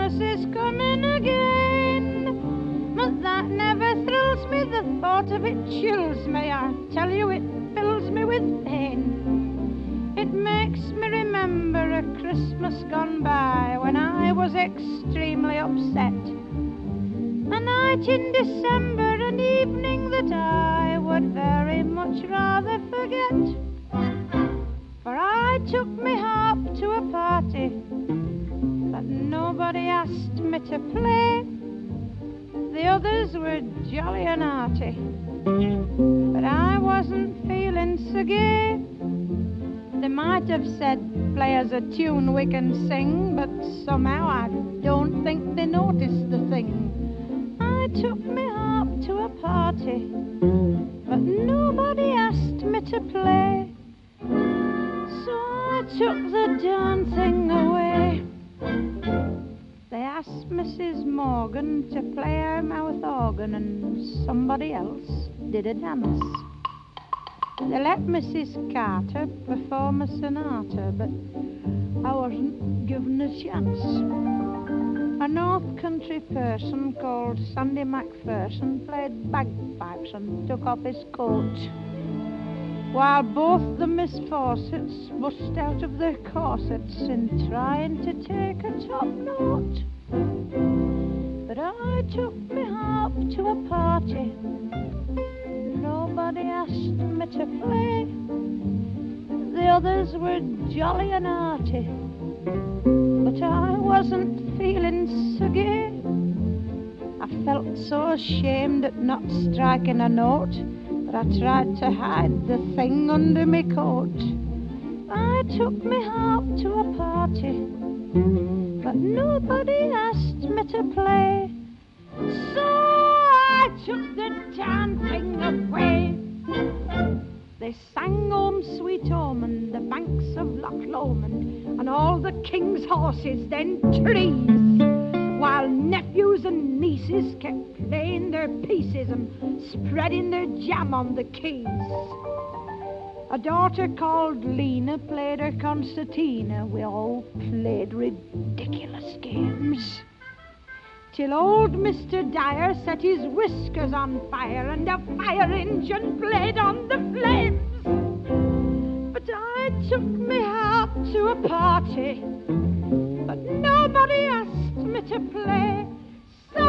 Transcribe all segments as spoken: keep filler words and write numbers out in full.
Christmas is coming again. But that never thrills me, the thought of it chills me. I tell you, it fills me with pain. It makes me remember a Christmas gone by when I was extremely upset. A night in December, an evening that I would very much rather forget. For I took me harp to a party, but nobody asked me to play. The others were jolly and hearty, but I wasn't feeling so gay. They might have said, play us a tune we can sing, but somehow I don't think they noticed the thing. I took me harp to a party, but nobody asked me to play. So I took the darn thing away. They asked Missus Morgan to play her mouth organ, and somebody else did a dance. They let Missus Carter perform a sonata, but I wasn't given a chance. A North Country person called Sandy MacPherson played bagpipes and took off his coat, while both the Miss Fawcetts bust out of their corsets in trying to take a top note. But I took me harp to a party. Nobody asked me to play. The others were jolly and hearty, but I wasn't feeling so gay. I felt so ashamed at not striking a note that I tried to hide the thing under my coat. I took me harp to a party, but nobody asked me to play. So I took the darn thing away. They sang Home Sweet Home and the banks of Loch Lomond and all the king's horses then trees, while nephews and nieces kept playing their pieces and spreading their jam on the keys. A daughter called Lena played her concertina. We all played ridiculous games, till old Mister Dyer set his whiskers on fire and a fire engine played on the flames. But I took me harp to a party, but nobody asked me to play. So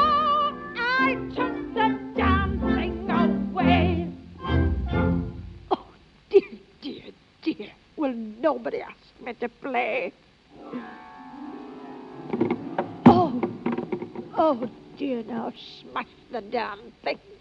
I took the damn thing away. Oh, dear, dear, dear. Well, nobody asked me to play. Oh, oh dear, now smash the damn thing.